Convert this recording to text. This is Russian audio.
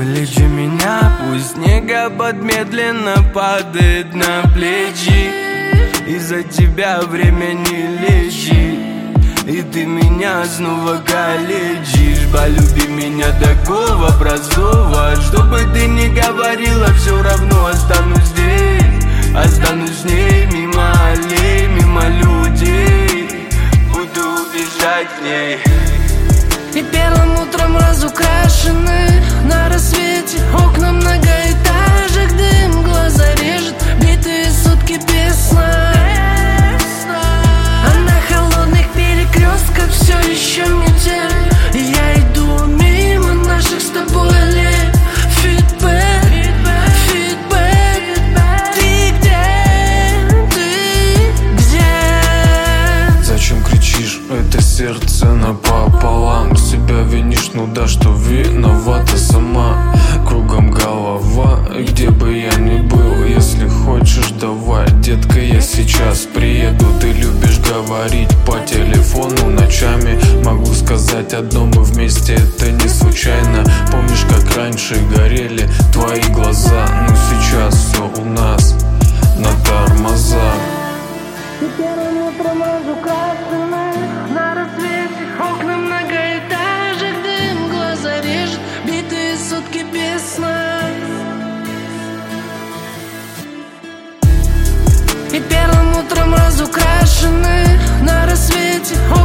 Вылечи меня, пусть снегопад медленно падает на плечи. Из-за тебя время не лечит, и ты меня снова калечишь. Полюби меня такого простого, что бы ты ни говорила, все равно останусь здесь. Останусь с ней, мимо аллей, мимо людей, буду убежать к ней. И первым утром разукрашены на рассвете окна многоэтажек, дым глаза режет, битые сутки без сна. А на холодных перекрестках все еще метель, и я иду мимо наших с тобой аллей. Фидбэк, фидбэк, ты где? Зачем кричишь, это сердце напополам? Себя винишь, ну да, что виновата сама. Кругом голова, и где бы я ни был. Если хочешь, давай, детка, я сейчас приеду. Ты любишь говорить по телефону ночами. Могу сказать одно, мы вместе, это не случайно. Помнишь, как раньше горели твои глаза? Ну сейчас все у нас на тормозах. И первым утром разукрашены на рассвете окна многоэтажек, дым глаза режет, битые сутки без сна. И первым утром разукрашены на рассвете